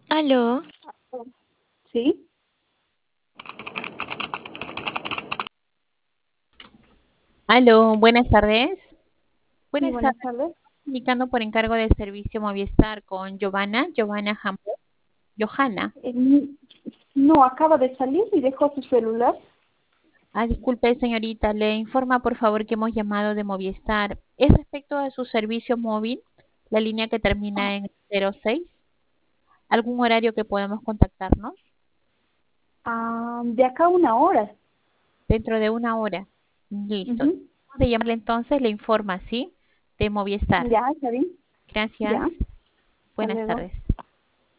Aló, Sí, aló, buenas tardes. sí, Buenas buenas tardes, tardes. indicando por encargo del servicio Movistar con Giovanna Hamburg. Johanna. Eh, no, acaba de salir y dejó su celular. Disculpe, señorita, le informa por favor que hemos llamado de Movistar. Es respecto a su servicio móvil, la línea que termina en 06. ¿Algún horario que podamos contactarnos? De acá a una hora. Dentro de una hora. Listo. Ujú. De llamarle entonces, le informa, ¿sí? De Movistar. Ya, está bien. Gracias. Ya, hasta Buenas luego. tardes.